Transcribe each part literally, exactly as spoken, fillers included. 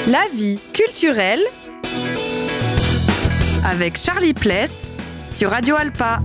La vie culturelle avec Charlie Pless sur Radio Alpa.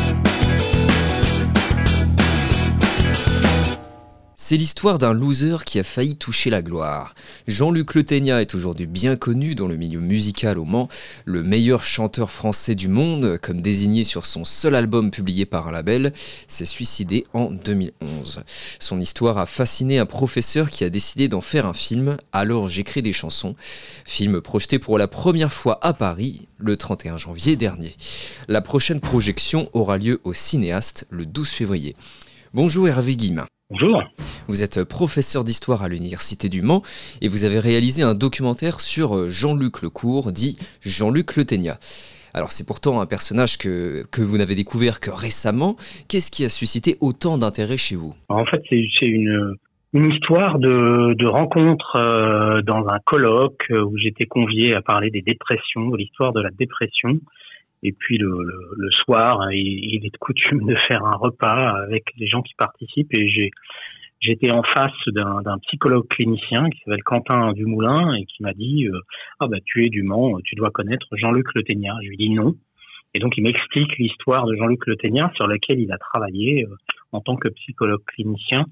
C'est l'histoire d'un loser qui a failli toucher la gloire. Jean-Luc Le Ténia est aujourd'hui bien connu dans le milieu musical au Mans, le meilleur chanteur français du monde, comme désigné sur son seul album publié par un label, s'est suicidé en deux mille onze. Son histoire a fasciné un professeur qui a décidé d'en faire un film, Alors j'écris des chansons, film projeté pour la première fois à Paris le trente et un janvier dernier. La prochaine projection aura lieu au Cinéaste le douze février. Bonjour Hervé Guillemin. Bonjour. Vous êtes professeur d'histoire à l'Université du Mans et vous avez réalisé un documentaire sur Jean-Luc Lecourt, dit Jean-Luc Le Ténia. Alors c'est pourtant un personnage que, que vous n'avez découvert que récemment. Qu'est-ce qui a suscité autant d'intérêt chez vous ? En fait, c'est, c'est une, une histoire de, de rencontre euh, dans un colloque où j'étais convié à parler des dépressions, de l'histoire de la dépression. Et puis le, le, le soir, il, il est de coutume de faire un repas avec les gens qui participent. Et j'ai, j'étais en face d'un, d'un psychologue clinicien qui s'appelle Quentin Dumoulin et qui m'a dit euh, « Ah bah tu es du Mans, tu dois connaître Jean-Luc Le Ténia ». Je lui dis non. Et donc il m'explique l'histoire de Jean-Luc Le Ténia sur laquelle il a travaillé euh, en tant que psychologue clinicien.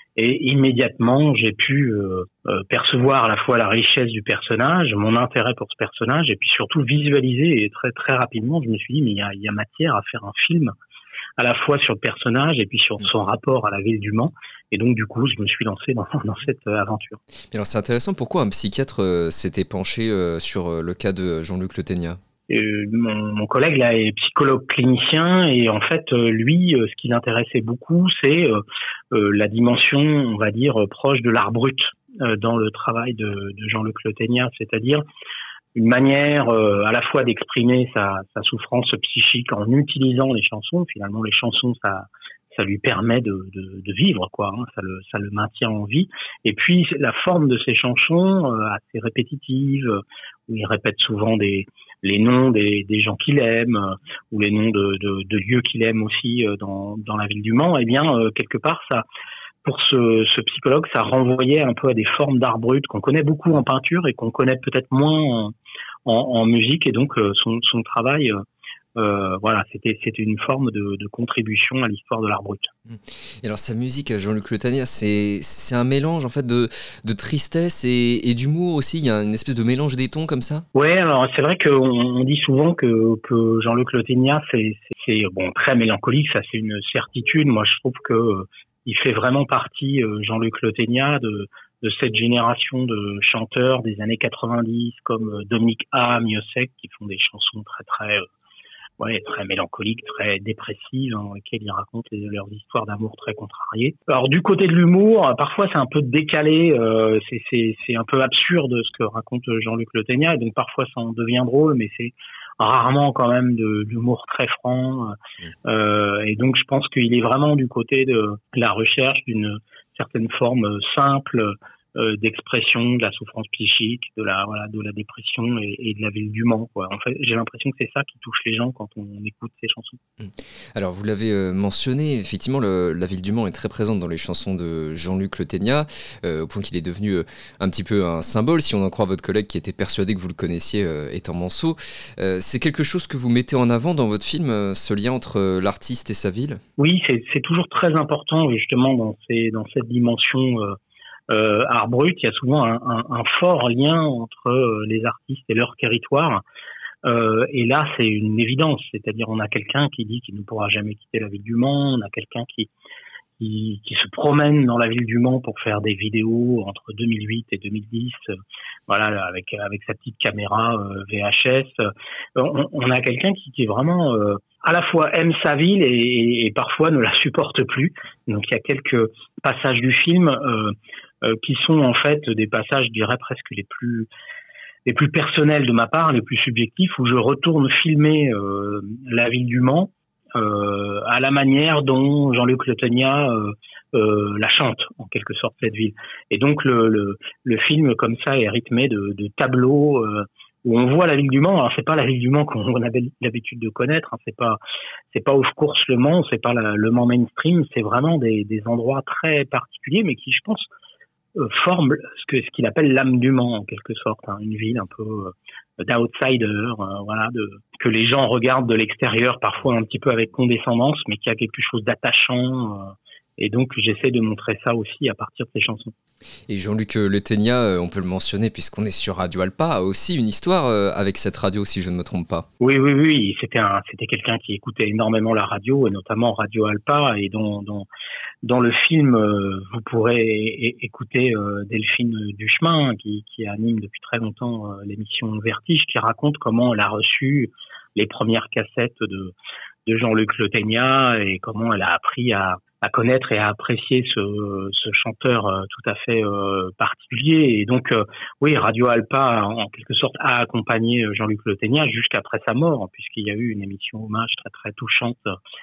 Et immédiatement, j'ai pu euh, euh, percevoir à la fois la richesse du personnage, mon intérêt pour ce personnage, et puis surtout visualiser. Et très très rapidement, je me suis dit, mais il y a, il y a matière à faire un film, à la fois sur le personnage et puis sur son rapport à la ville du Mans. Et donc, du coup, je me suis lancé dans, dans cette aventure. Et alors, c'est intéressant, pourquoi un psychiatre euh, s'était penché euh, sur euh, le cas de Jean-Luc Le Ténia ? Euh, mon, mon collègue là est psychologue clinicien et en fait euh, lui euh, ce qui l'intéressait beaucoup c'est euh, euh, la dimension on va dire euh, proche de l'art brut euh, dans le travail de, de Jean-Luc Le Ténia, c'est-à-dire une manière euh, à la fois d'exprimer sa, sa souffrance psychique en utilisant les chansons. Finalement les chansons ça ça lui permet de, de, de vivre quoi, hein, ça le ça le maintient en vie. Et puis la forme de ces chansons euh, assez répétitives où il répète souvent des les noms des, des gens qu'il aime euh, ou les noms de, de, de lieux qu'il aime aussi euh, dans, dans la ville du Mans, eh bien euh, quelque part ça, pour ce, ce psychologue, ça renvoyait un peu à des formes d'art brut qu'on connaît beaucoup en peinture et qu'on connaît peut-être moins en, en, en musique, et donc euh, son, son travail, euh, euh, voilà, c'était, c'était une forme de, de contribution à l'histoire de l'art brut. Et alors sa musique, Jean-Luc Le Ténia, c'est, c'est un mélange en fait de, de tristesse et, et d'humour aussi. Il y a une espèce de mélange des tons comme ça. Ouais, alors c'est vrai qu'on on dit souvent que, que Jean-Luc Le Ténia, c'est, c'est, c'est bon très mélancolique, ça c'est une certitude. Moi je trouve que euh, il fait vraiment partie, euh, Jean-Luc Le Ténia, de, de cette génération de chanteurs des années quatre-vingt-dix comme euh, Dominique A, Miossec, qui font des chansons très très euh, Ouais, très mélancoliques, très dépressives, dans lesquelles ils racontent les, leurs histoires d'amour très contrariées. Alors du côté de l'humour, parfois c'est un peu décalé, euh, c'est, c'est, c'est un peu absurde ce que raconte Jean-Luc Le Ténia, et donc parfois ça en devient drôle, mais c'est rarement quand même de, d'humour très franc. Euh, et donc je pense qu'il est vraiment du côté de la recherche d'une certaine forme simple Euh, d'expression de la souffrance psychique, de la voilà, de la dépression et, et de la ville du Mans, quoi. En fait, j'ai l'impression que c'est ça qui touche les gens quand on, on écoute ces chansons. Alors, vous l'avez euh, mentionné, effectivement, le, la ville du Mans est très présente dans les chansons de Jean-Luc Le Ténia, euh, au point qu'il est devenu euh, un petit peu un symbole, si on en croit votre collègue qui était persuadé que vous le connaissiez euh, étant manceau. Euh, c'est quelque chose que vous mettez en avant dans votre film, euh, ce lien entre euh, l'artiste et sa ville ? Oui, c'est, c'est toujours très important, justement, dans, ces, dans cette dimension euh, Euh, art brut. Il y a souvent un, un, un fort lien entre euh, les artistes et leur territoire. Euh, et là, c'est une évidence. C'est-à-dire, on a quelqu'un qui dit qu'il ne pourra jamais quitter la ville du Mans. On a quelqu'un qui, qui, qui se promène dans la ville du Mans pour faire des vidéos entre deux mille huit et deux mille dix. Euh, voilà, avec, avec sa petite caméra euh, V H S. Euh, on, on a quelqu'un qui, qui est vraiment euh, à la fois aime sa ville et, et, et parfois ne la supporte plus. Donc, il y a quelques passages du film euh, Euh, qui sont en fait des passages, je dirais presque les plus les plus personnels de ma part, les plus subjectifs, où je retourne filmer euh, la ville du Mans euh, à la manière dont Jean-Luc Le Ténia euh, euh, la chante en quelque sorte cette ville. Et donc le le, le film comme ça est rythmé de, de tableaux euh, où on voit la ville du Mans. Alors c'est pas la ville du Mans qu'on a l'habitude de connaître, hein, c'est pas c'est pas Of Course Le Mans, c'est pas la, le Mans mainstream, c'est vraiment des, des endroits très particuliers, mais qui je pense euh, forme ce que ce qu'il appelle l'âme du Mans en quelque sorte, hein, une ville un peu euh, d'outsider, euh, voilà, de, que les gens regardent de l'extérieur parfois un petit peu avec condescendance, mais qui a quelque chose d'attachant. Euh, et donc j'essaie de montrer ça aussi à partir de ces chansons. Et Jean-Luc Le Ténia, on peut le mentionner puisqu'on est sur Radio Alpa, a aussi une histoire avec cette radio, si je ne me trompe pas. Oui, oui, oui, c'était un, c'était quelqu'un qui écoutait énormément la radio, et notamment Radio Alpa, et dont, dont dans le film, euh, vous pourrez é- écouter euh, Delphine Duchemin, qui, qui anime depuis très longtemps euh, l'émission Vertige, qui raconte comment elle a reçu les premières cassettes de, de Jean-Luc Le Ténia et comment elle a appris à à connaître et à apprécier ce, ce chanteur euh, tout à fait euh, particulier. Et donc, euh, oui, Radio Alpa, en quelque sorte, a accompagné Jean-Luc Le Ténia jusqu'après sa mort, puisqu'il y a eu une émission hommage très très touchante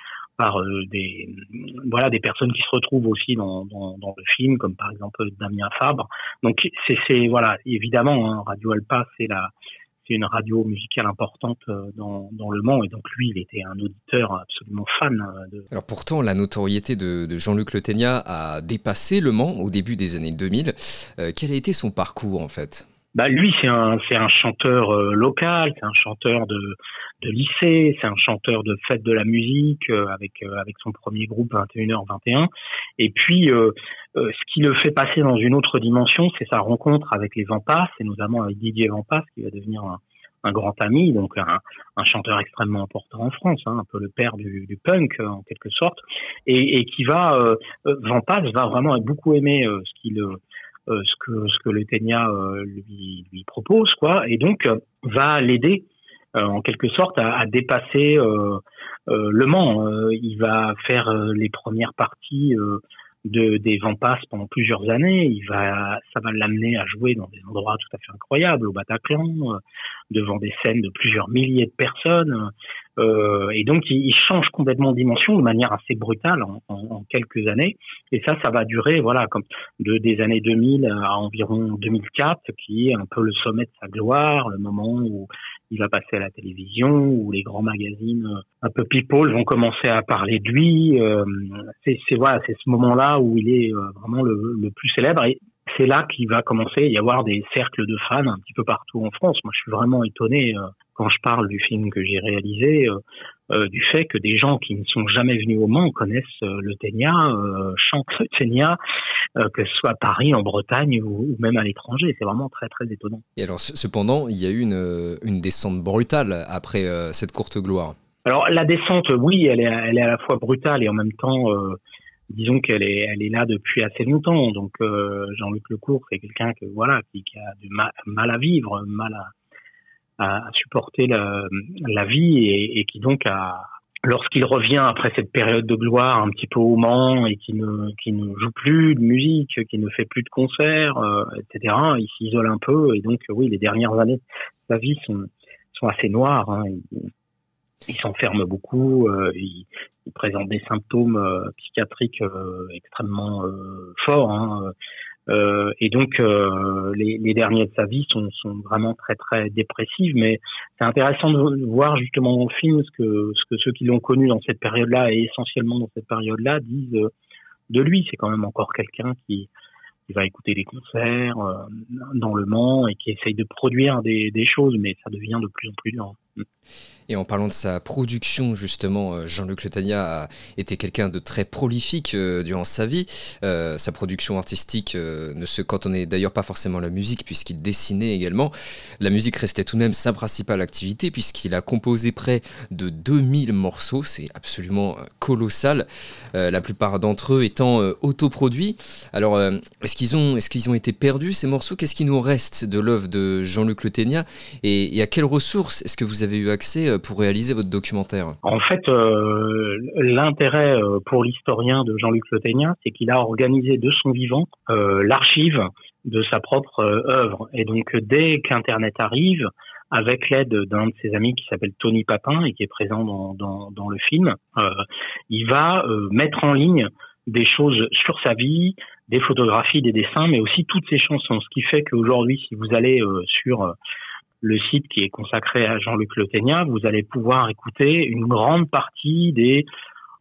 par euh, des voilà des personnes qui se retrouvent aussi dans, dans, dans le film, comme par exemple Damien Fabre. Donc, c'est, c'est voilà, évidemment, hein, Radio Alpa, c'est la c'est une radio musicale importante dans, dans le Mans, et donc lui, il était un auditeur absolument fan de... Alors pourtant, la notoriété de, de Jean-Luc Le Ténia a dépassé le Mans au début des années deux mille. Euh, quel a été son parcours en fait ? Bah lui, c'est un c'est un chanteur euh, local, c'est un chanteur de de lycée, c'est un chanteur de fête de la musique euh, avec euh, avec son premier groupe vingt et une heures vingt et un. Et puis euh, euh, ce qui le fait passer dans une autre dimension, c'est sa rencontre avec les Vampas, et notamment avec Didier Vampas, qui va devenir un, un grand ami, donc un, un chanteur extrêmement important en France, hein, un peu le père du, du punk euh, en quelque sorte, et, et qui va euh, Vampas va vraiment beaucoup aimer euh, ce qu'il Euh, ce que ce que Le Ténia euh, lui lui propose, quoi, et donc euh, va l'aider euh, en quelque sorte à, à dépasser euh, euh, le Mans. Euh, il va faire euh, les premières parties euh, de des Vampas pendant plusieurs années. Il va ça va l'amener à jouer dans des endroits tout à fait incroyables, au Bataclan, euh, devant des scènes de plusieurs milliers de personnes. Euh, et donc, il, il change complètement de dimension de manière assez brutale en, en, en quelques années. Et ça, ça va durer, voilà, comme de, des années deux mille à environ deux mille quatre, qui est un peu le sommet de sa gloire, le moment où il va passer à la télévision, où les grands magazines un peu people vont commencer à parler de lui. Euh, c'est, c'est, voilà, c'est ce moment-là où il est vraiment le, le plus célèbre. Et c'est là qu'il va commencer à y avoir des cercles de fans un petit peu partout en France. Moi, je suis vraiment étonné euh, quand je parle du film que j'ai réalisé, euh, euh, du fait que des gens qui ne sont jamais venus au Mans connaissent euh, Le Ténia, euh, chantent Le Ténia, euh, que ce soit à Paris, en Bretagne ou, ou même à l'étranger. C'est vraiment très, très étonnant. Et alors, cependant, il y a eu une, une descente brutale après euh, cette courte gloire. Alors, la descente, oui, elle est, elle est à la fois brutale et en même temps... Euh, disons qu'elle est, elle est là depuis assez longtemps. Donc euh, Jean-Luc Lecourt, c'est quelqu'un que voilà, qui, qui a du mal, mal à vivre, mal à, à, à supporter la, la vie, et, et qui donc a, lorsqu'il revient après cette période de gloire un petit peu au Mans et qui ne, qui ne joue plus de musique, qui ne fait plus de concerts, euh, et cetera, il s'isole un peu, et donc oui, les dernières années de sa vie sont, sont assez noires. Hein. Il, il s'enferme beaucoup, euh, il, il présente des symptômes euh, psychiatriques euh, extrêmement euh, forts, hein, euh, et donc euh, les, les derniers de sa vie sont, sont vraiment très très dépressifs. Mais c'est intéressant de voir justement dans le film ce que, ce que ceux qui l'ont connu dans cette période-là, et essentiellement dans cette période-là, disent de lui. C'est quand même encore quelqu'un qui, qui va écouter des concerts euh, dans le Mans et qui essaye de produire des, des choses, mais ça devient de plus en plus dur. Et en parlant de sa production, justement, Jean-Luc Le Ténia a été quelqu'un de très prolifique euh, durant sa vie. Euh, sa production artistique euh, ne se cantonnait d'ailleurs pas forcément à la musique, puisqu'il dessinait également. La musique restait tout de même sa principale activité, puisqu'il a composé près de deux mille morceaux. C'est absolument colossal, euh, la plupart d'entre eux étant euh, autoproduits. Alors, euh, est-ce qu'ils ont, est-ce qu'ils ont été perdus, ces morceaux ? Qu'est-ce qui nous reste de l'œuvre de Jean-Luc Le Ténia, et, et à quelles ressources est-ce que vous avez eu accès pour réaliser votre documentaire ? En fait, euh, l'intérêt pour l'historien de Jean-Luc Le Ténia, c'est qu'il a organisé de son vivant euh, l'archive de sa propre euh, œuvre. Et donc, dès qu'Internet arrive, avec l'aide d'un de ses amis qui s'appelle Tony Papin et qui est présent dans, dans, dans le film, euh, il va euh, mettre en ligne des choses sur sa vie, des photographies, des dessins, mais aussi toutes ses chansons. Ce qui fait qu'aujourd'hui, si vous allez euh, sur... Euh, le site qui est consacré à Jean-Luc Le Ténia, vous allez pouvoir écouter une grande partie des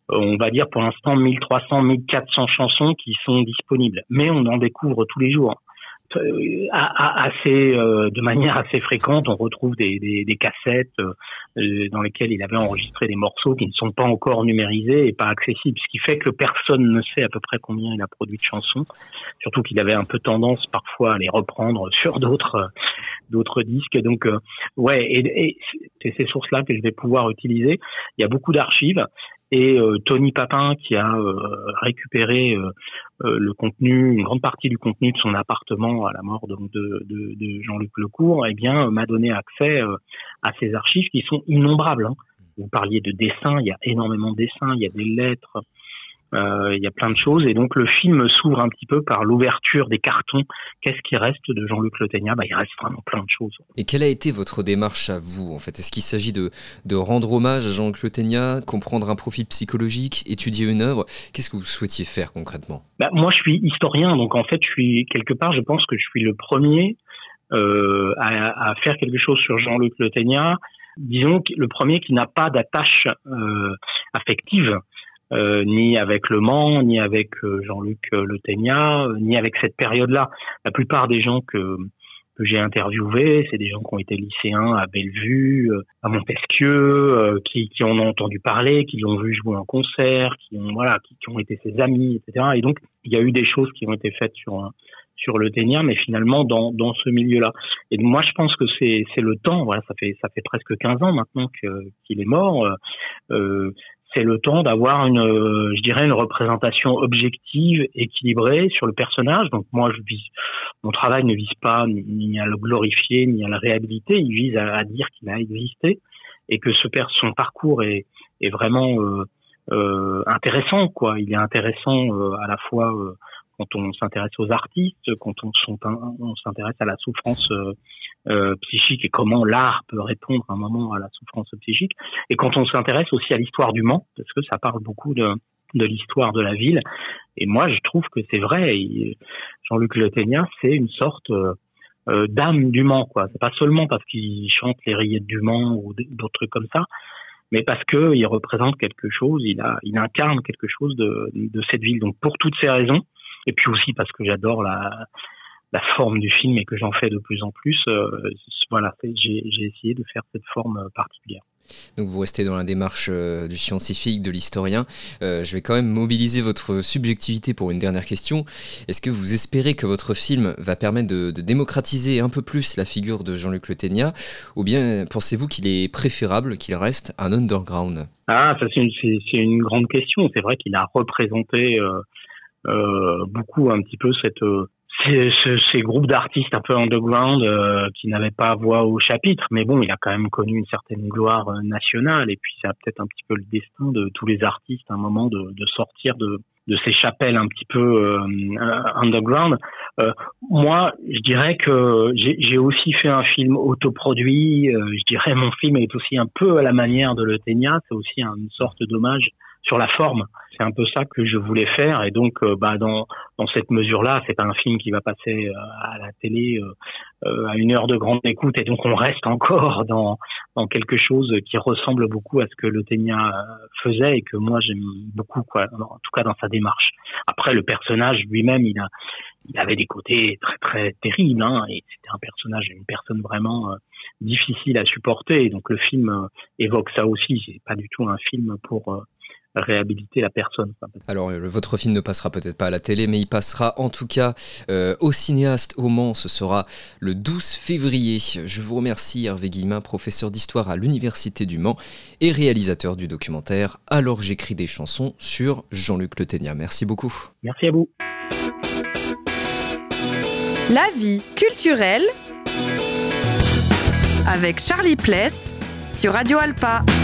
on va dire pour l'instant mille trois cents, mille quatre cents chansons qui sont disponibles. Mais on en découvre tous les jours. Euh, assez, euh, de manière assez fréquente, on retrouve des, des, des cassettes euh, dans lesquelles il avait enregistré des morceaux qui ne sont pas encore numérisés et pas accessibles, ce qui fait que personne ne sait à peu près combien il a produit de chansons, surtout qu'il avait un peu tendance parfois à les reprendre sur d'autres d'autres disques. Donc euh, ouais, et, et c'est ces sources-là que je vais pouvoir utiliser. Il y a beaucoup d'archives. Et euh, Tony Papin, qui a euh, récupéré euh, euh, le contenu, une grande partie du contenu de son appartement à la mort de, de, de, de Jean-Luc Lecourt, eh bien, m'a donné accès euh, à ces archives qui sont innombrables. Hein. Vous parliez de dessins, il y a énormément de dessins, il y a des lettres, euh, il y a plein de choses. Et donc, le film s'ouvre un petit peu par l'ouverture des cartons. Qu'est-ce qui reste de Jean-Luc Le Ténia ? Bah, il reste vraiment plein de choses. Et quelle a été votre démarche à vous, en fait ? Est-ce qu'il s'agit de, de rendre hommage à Jean-Luc Le Ténia, comprendre un profil psychologique, étudier une œuvre ? Qu'est-ce que vous souhaitiez faire concrètement ? Bah, moi, je suis historien, donc en fait, je suis quelque part, je pense que je suis le premier euh, à, à faire quelque chose sur Jean-Luc Le Ténia. Disons que le premier qui n'a pas d'attache euh, affective. Euh, ni avec Le Mans, ni avec euh, Jean-Luc euh, Le Ténia, euh, ni avec cette période-là. La plupart des gens que, que j'ai interviewés, c'est des gens qui ont été lycéens à Bellevue, euh, à Montesquieu, euh, qui, qui en ont entendu parler, qui l'ont vu jouer en concert, qui ont voilà, qui, qui ont été ses amis, et cetera. Et donc, il y a eu des choses qui ont été faites sur sur Le Ténia, mais finalement dans dans ce milieu-là. Et moi, je pense que c'est c'est le temps. Voilà, ça fait ça fait presque quinze ans maintenant que qu'il est mort. Euh, c'est le temps d'avoir une, euh, je dirais, une représentation objective, équilibrée sur le personnage. Donc moi, je vise, mon travail ne vise pas ni, ni à le glorifier, ni à le réhabiliter. Il vise à, à dire qu'il a existé et que ce son parcours est, est vraiment euh, euh, intéressant, quoi. Il est intéressant euh, à la fois euh, quand on s'intéresse aux artistes, quand on, sont, on s'intéresse à la souffrance euh, euh, psychique et comment l'art peut répondre à un moment à la souffrance psychique, et quand on s'intéresse aussi à l'histoire du Mans, parce que ça parle beaucoup de, de l'histoire de la ville. Et moi, je trouve que c'est vrai. Il, Jean-Luc Le Ténia, c'est une sorte euh, d'âme du Mans, quoi. C'est pas seulement parce qu'il chante les rillettes du Mans ou d'autres trucs comme ça, mais parce que il représente quelque chose, il a, il incarne quelque chose de, de cette ville. Donc pour toutes ces raisons, et puis aussi parce que j'adore la, la forme du film et que j'en fais de plus en plus, euh, voilà, j'ai, j'ai essayé de faire cette forme particulière. Donc vous restez dans la démarche euh, du scientifique, de l'historien. Euh, je vais quand même mobiliser votre subjectivité pour une dernière question. Est-ce que vous espérez que votre film va permettre de, de démocratiser un peu plus la figure de Jean-Luc Le Ténia, ou bien pensez-vous qu'il est préférable qu'il reste un underground ? Ah, ça c'est une, c'est, c'est une grande question. C'est vrai qu'il a représenté euh, euh, beaucoup un petit peu cette... Euh, Ces, ces groupes d'artistes un peu underground euh, qui n'avaient pas voix au chapitre, mais bon, il a quand même connu une certaine gloire euh, nationale, et puis c'est peut-être un petit peu le destin de tous les artistes à un moment de, de sortir de, de ces chapelles un petit peu euh, underground. Euh, moi, je dirais que j'ai, j'ai aussi fait un film autoproduit. Euh, je dirais mon film est aussi un peu à la manière de Le Ténia, c'est aussi une sorte d'hommage sur la forme. C'est un peu ça que je voulais faire, et donc euh, bah dans dans cette mesure-là, c'est pas un film qui va passer euh, à la télé euh, euh, à une heure de grande écoute, et donc on reste encore dans dans quelque chose qui ressemble beaucoup à ce que Le Ténia faisait et que moi j'aime beaucoup, quoi, en tout cas dans sa démarche. Après, le personnage lui-même, il a il avait des côtés très très terribles, hein, et c'était un personnage, une personne vraiment euh, difficile à supporter, et donc le film euh, évoque ça aussi. C'est pas du tout un film pour euh, réhabiliter la personne. Alors, euh, votre film ne passera peut-être pas à la télé, mais il passera en tout cas euh, au cinéaste au Mans. Ce sera le douze février. Je vous remercie, Hervé Guillemin, professeur d'histoire à l'Université du Mans et réalisateur du documentaire « Alors j'écris des chansons » sur Jean-Luc Le Ténia. Merci beaucoup. Merci à vous. La vie culturelle avec Charlie Pless sur Radio Alpa.